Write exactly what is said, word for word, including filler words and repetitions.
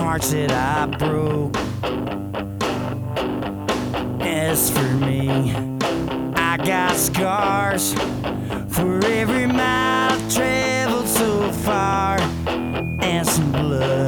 hearts that I broke. As for me, I got scars for every mile traveled so far, and some blood